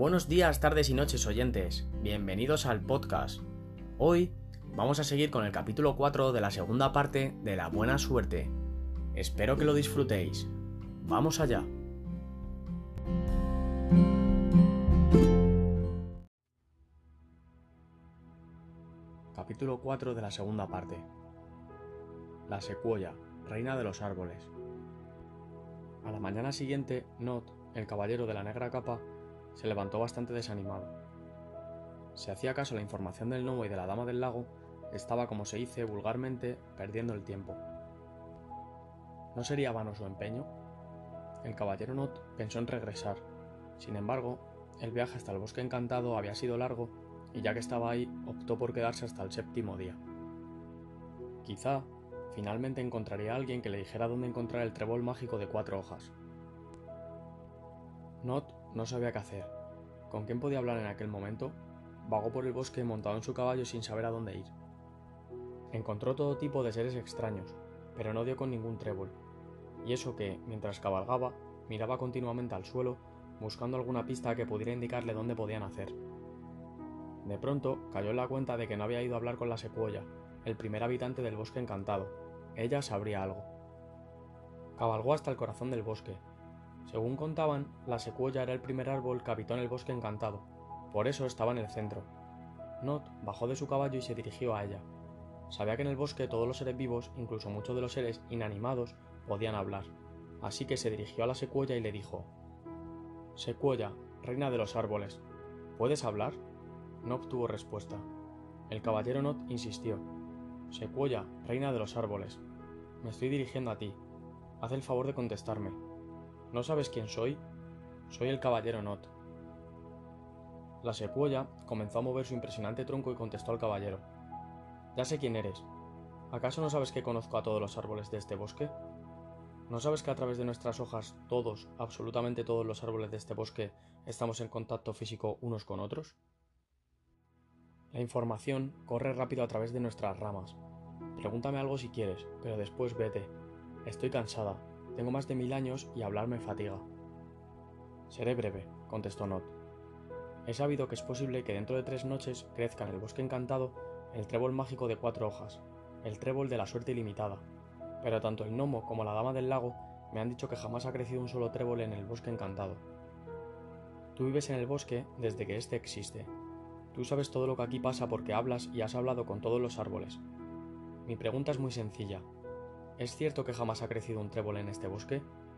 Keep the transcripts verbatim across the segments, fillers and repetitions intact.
Buenos días, tardes y noches, oyentes. Bienvenidos al podcast. Hoy vamos a seguir con el capítulo cuatro de la segunda parte de La Buena Suerte. Espero que lo disfrutéis. ¡Vamos allá! Capítulo cuatro de la segunda parte. La secuoya, reina de los árboles. A la mañana siguiente, Nod, el caballero de la negra capa, se levantó bastante desanimado. Si hacía caso a la información del gnomo y de la dama del lago, estaba, como se dice vulgarmente, perdiendo el tiempo. ¿No sería vano su empeño? El caballero Nod pensó en regresar. Sin embargo, el viaje hasta el bosque encantado había sido largo y ya que estaba ahí, optó por quedarse hasta el séptimo día. Quizá, finalmente encontraría a alguien que le dijera dónde encontrar el trébol mágico de cuatro hojas. Nod no sabía qué hacer. ¿Con quién podía hablar en aquel momento? Vagó por el bosque montado en su caballo sin saber a dónde ir. Encontró todo tipo de seres extraños, pero no dio con ningún trébol. Y eso que, mientras cabalgaba, miraba continuamente al suelo, buscando alguna pista que pudiera indicarle dónde podía nacer. De pronto, cayó en la cuenta de que no había ido a hablar con la secuoya, el primer habitante del bosque encantado. Ella sabría algo. Cabalgó hasta el corazón del bosque. Según contaban, la secuoya era el primer árbol que habitó en el bosque encantado, por eso estaba en el centro. Nod bajó de su caballo y se dirigió a ella. Sabía que en el bosque todos los seres vivos, incluso muchos de los seres inanimados, podían hablar, así que se dirigió a la secuoya y le dijo: «Secuoya, reina de los árboles, ¿puedes hablar?». No obtuvo respuesta. El caballero Nod insistió: «Secuoya, reina de los árboles, me estoy dirigiendo a ti. Haz el favor de contestarme. ¿No sabes quién soy? Soy el caballero Nod». La secuoya comenzó a mover su impresionante tronco y contestó al caballero: «Ya sé quién eres. ¿Acaso no sabes que conozco a todos los árboles de este bosque? ¿No sabes que a través de nuestras hojas todos, absolutamente todos los árboles de este bosque, estamos en contacto físico unos con otros? La información corre rápido a través de nuestras ramas. Pregúntame algo si quieres, pero después vete. Estoy cansada, tengo más de mil años y hablar me fatiga». «Seré breve», contestó Nod. «He sabido que es posible que dentro de tres noches crezca en el bosque encantado el trébol mágico de cuatro hojas, el trébol de la suerte ilimitada, pero tanto el gnomo como la dama del lago me han dicho que jamás ha crecido un solo trébol en el bosque encantado. Tú vives en el bosque desde que éste existe. Tú sabes todo lo que aquí pasa porque hablas y has hablado con todos los árboles. Mi pregunta es muy sencilla. ¿Es cierto que jamás ha crecido un trébol en este bosque?».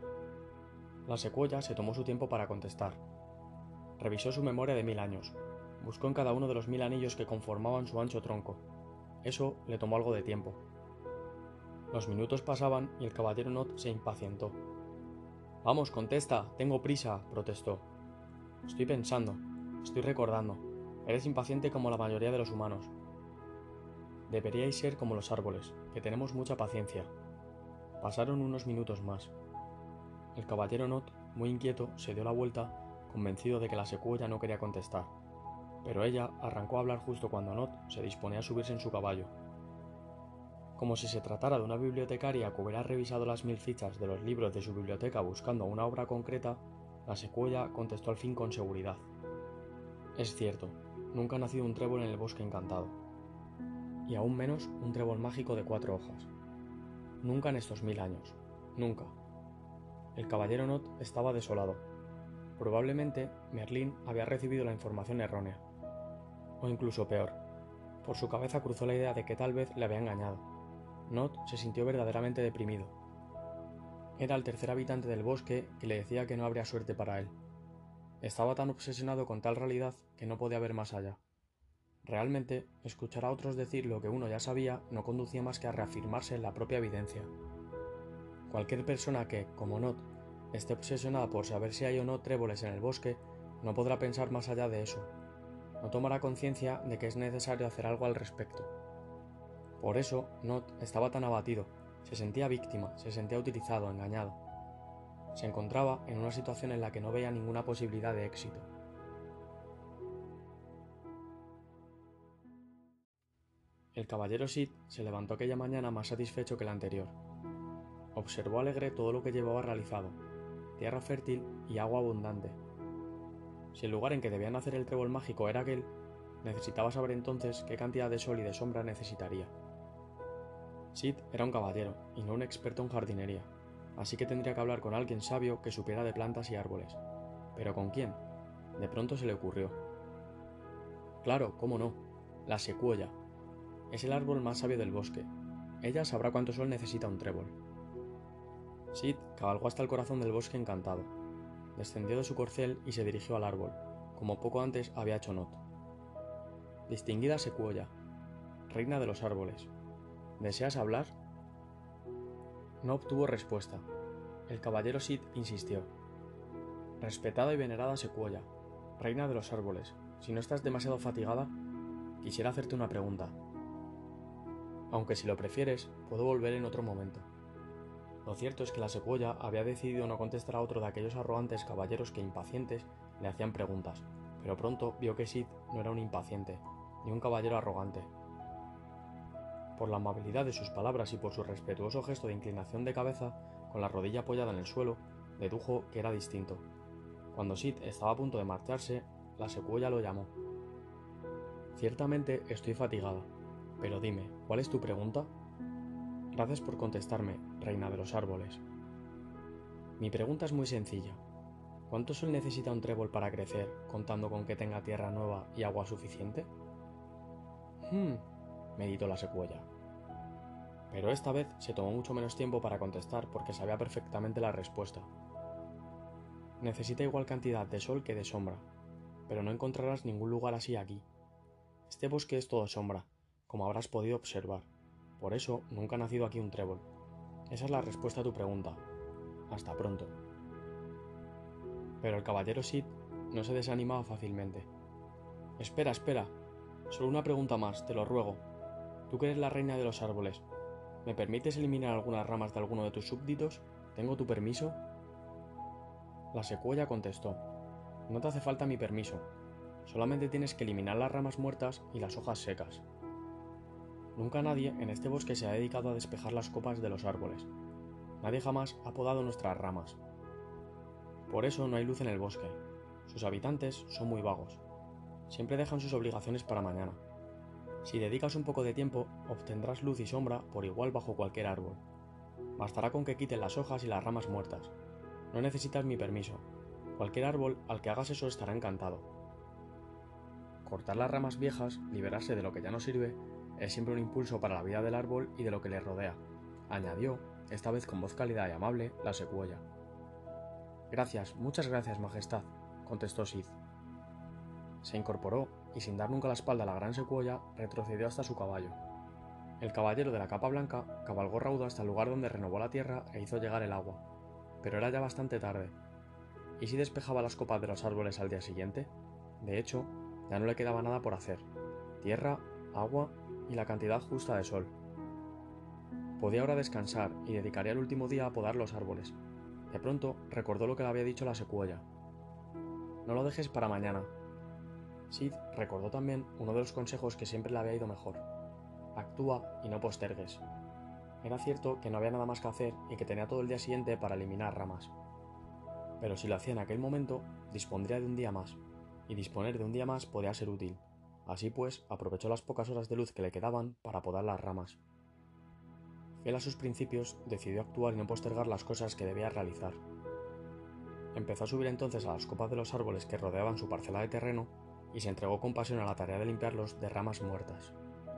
La secuoya se tomó su tiempo para contestar. Revisó su memoria de mil años. Buscó en cada uno de los mil anillos que conformaban su ancho tronco. Eso le tomó algo de tiempo. Los minutos pasaban y el caballero Nod se impacientó. «Vamos, contesta, tengo prisa», protestó. «Estoy pensando, estoy recordando. Eres impaciente como la mayoría de los humanos. Deberíais ser como los árboles, que tenemos mucha paciencia». Pasaron unos minutos más. El caballero Nod, muy inquieto, se dio la vuelta, convencido de que la secuoya no quería contestar, pero ella arrancó a hablar justo cuando Nod se disponía a subirse en su caballo. Como si se tratara de una bibliotecaria que hubiera revisado las mil fichas de los libros de su biblioteca buscando una obra concreta, la secuoya contestó al fin con seguridad: «Es cierto, nunca ha nacido un trébol en el bosque encantado. Y aún menos un trébol mágico de cuatro hojas. Nunca en estos mil años. Nunca». El caballero Nod estaba desolado. Probablemente Merlín había recibido la información errónea. O incluso peor, por su cabeza cruzó la idea de que tal vez le había engañado. Nod se sintió verdaderamente deprimido. Era el tercer habitante del bosque que le decía que no habría suerte para él. Estaba tan obsesionado con tal realidad que no podía ver más allá. Realmente, escuchar a otros decir lo que uno ya sabía no conducía más que a reafirmarse en la propia evidencia. Cualquier persona que, como Nod, esté obsesionada por saber si hay o no tréboles en el bosque, no podrá pensar más allá de eso. No tomará conciencia de que es necesario hacer algo al respecto. Por eso, Nod estaba tan abatido, se sentía víctima, se sentía utilizado, engañado. Se encontraba en una situación en la que no veía ninguna posibilidad de éxito. El caballero Sid se levantó aquella mañana más satisfecho que la anterior. Observó alegre todo lo que llevaba realizado: tierra fértil y agua abundante. Si el lugar en que debía nacer el trébol mágico era aquel, necesitaba saber entonces qué cantidad de sol y de sombra necesitaría. Sid era un caballero y no un experto en jardinería, así que tendría que hablar con alguien sabio que supiera de plantas y árboles. ¿Pero con quién? De pronto se le ocurrió. Claro, cómo no, la secuoya. Es el árbol más sabio del bosque. Ella sabrá cuánto sol necesita un trébol. Sid cabalgó hasta el corazón del bosque encantado. Descendió de su corcel y se dirigió al árbol, como poco antes había hecho Not. Distinguida secuoya, reina de los árboles, ¿deseas hablar? No obtuvo respuesta. El caballero Sid insistió. Respetada y venerada secuoya, reina de los árboles, si no estás demasiado fatigada, quisiera hacerte una pregunta. Aunque si lo prefieres, puedo volver en otro momento. Lo cierto es que la secuoya había decidido no contestar a otro de aquellos arrogantes caballeros que impacientes le hacían preguntas, pero pronto vio que Sid no era un impaciente, ni un caballero arrogante. Por la amabilidad de sus palabras y por su respetuoso gesto de inclinación de cabeza, con la rodilla apoyada en el suelo, dedujo que era distinto. Cuando Sid estaba a punto de marcharse, la secuoya lo llamó. Ciertamente estoy fatigada, pero dime, ¿cuál es tu pregunta? Gracias por contestarme, reina de los árboles. Mi pregunta es muy sencilla. ¿Cuánto sol necesita un trébol para crecer, contando con que tenga tierra nueva y agua suficiente? Hmm, meditó la secuoya. Pero esta vez se tomó mucho menos tiempo para contestar porque sabía perfectamente la respuesta. Necesita igual cantidad de sol que de sombra, pero no encontrarás ningún lugar así aquí. Este bosque es todo sombra, como habrás podido observar. Por eso nunca ha nacido aquí un trébol. Esa es la respuesta a tu pregunta. Hasta pronto. Pero el caballero Sid no se desanimaba fácilmente. Espera, espera. Solo una pregunta más, te lo ruego. Tú que eres la reina de los árboles, ¿me permites eliminar algunas ramas de alguno de tus súbditos? ¿Tengo tu permiso? La secuoya contestó. No te hace falta mi permiso. Solamente tienes que eliminar las ramas muertas y las hojas secas. Nunca nadie en este bosque se ha dedicado a despejar las copas de los árboles. Nadie jamás ha podado nuestras ramas. Por eso no hay luz en el bosque. Sus habitantes son muy vagos. Siempre dejan sus obligaciones para mañana. Si dedicas un poco de tiempo, obtendrás luz y sombra por igual bajo cualquier árbol. Bastará con que quiten las hojas y las ramas muertas. No necesitas mi permiso. Cualquier árbol al que hagas eso estará encantado. Cortar las ramas viejas, liberarse de lo que ya no sirve, es siempre un impulso para la vida del árbol y de lo que le rodea, añadió, esta vez con voz cálida y amable, la secuoya. Gracias, muchas gracias, majestad, contestó Sid. Se incorporó y sin dar nunca la espalda a la gran secuoya, retrocedió hasta su caballo. El caballero de la capa blanca cabalgó raudo hasta el lugar donde renovó la tierra e hizo llegar el agua, pero era ya bastante tarde. ¿Y si despejaba las copas de los árboles al día siguiente? De hecho, ya no le quedaba nada por hacer. Tierra, agua y la cantidad justa de sol. Podía ahora descansar y dedicaría el último día a podar los árboles. De pronto recordó lo que le había dicho la secuoya. No lo dejes para mañana. Sid recordó también uno de los consejos que siempre le había ido mejor. Actúa y no postergues. Era cierto que no había nada más que hacer y que tenía todo el día siguiente para eliminar ramas. Pero si lo hacía en aquel momento, dispondría de un día más, y disponer de un día más podía ser útil. Así pues, aprovechó las pocas horas de luz que le quedaban para podar las ramas. Fiel a sus principios, decidió actuar y no postergar las cosas que debía realizar. Empezó a subir entonces a las copas de los árboles que rodeaban su parcela de terreno y se entregó con pasión a la tarea de limpiarlos de ramas muertas.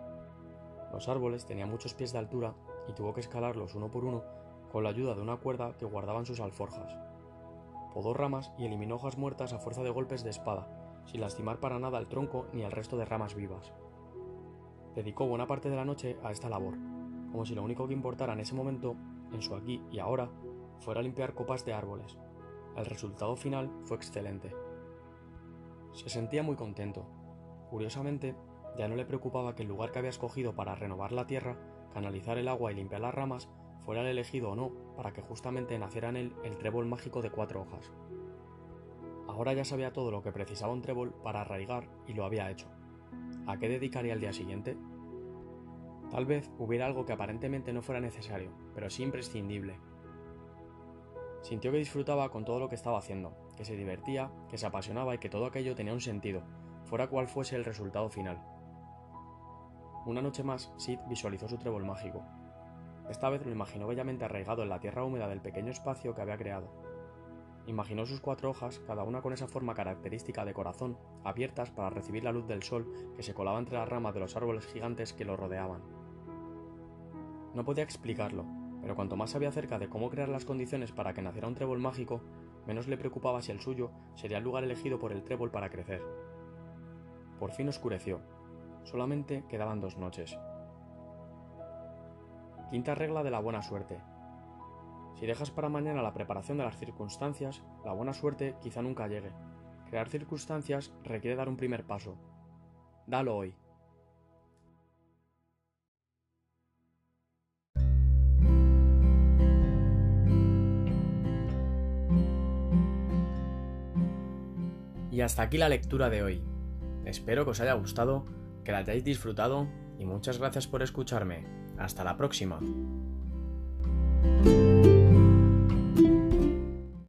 Los árboles tenían muchos pies de altura y tuvo que escalarlos uno por uno con la ayuda de una cuerda que guardaban sus alforjas. Podó ramas y eliminó hojas muertas a fuerza de golpes de espada, sin lastimar para nada el tronco ni el resto de ramas vivas. Dedicó buena parte de la noche a esta labor, como si lo único que importara en ese momento, en su aquí y ahora, fuera limpiar copas de árboles. El resultado final fue excelente. Se sentía muy contento. Curiosamente, ya no le preocupaba que el lugar que había escogido para renovar la tierra, canalizar el agua y limpiar las ramas, fuera el elegido o no para que justamente naciera en él el trébol mágico de cuatro hojas. Ahora ya sabía todo lo que precisaba un trébol para arraigar y lo había hecho. ¿A qué dedicaría el día siguiente? Tal vez hubiera algo que aparentemente no fuera necesario, pero sí imprescindible. Sintió que disfrutaba con todo lo que estaba haciendo, que se divertía, que se apasionaba y que todo aquello tenía un sentido, fuera cual fuese el resultado final. Una noche más, Sid visualizó su trébol mágico. Esta vez lo imaginó bellamente arraigado en la tierra húmeda del pequeño espacio que había creado. Imaginó sus cuatro hojas, cada una con esa forma característica de corazón, abiertas para recibir la luz del sol que se colaba entre las ramas de los árboles gigantes que lo rodeaban. No podía explicarlo, pero cuanto más sabía acerca de cómo crear las condiciones para que naciera un trébol mágico, menos le preocupaba si el suyo sería el lugar elegido por el trébol para crecer. Por fin oscureció. Solamente quedaban dos noches. Quinta regla de la buena suerte. Si dejas para mañana la preparación de las circunstancias, la buena suerte quizá nunca llegue. Crear circunstancias requiere dar un primer paso. Dalo hoy. Y hasta aquí la lectura de hoy. Espero que os haya gustado, que la hayáis disfrutado y muchas gracias por escucharme. Hasta la próxima.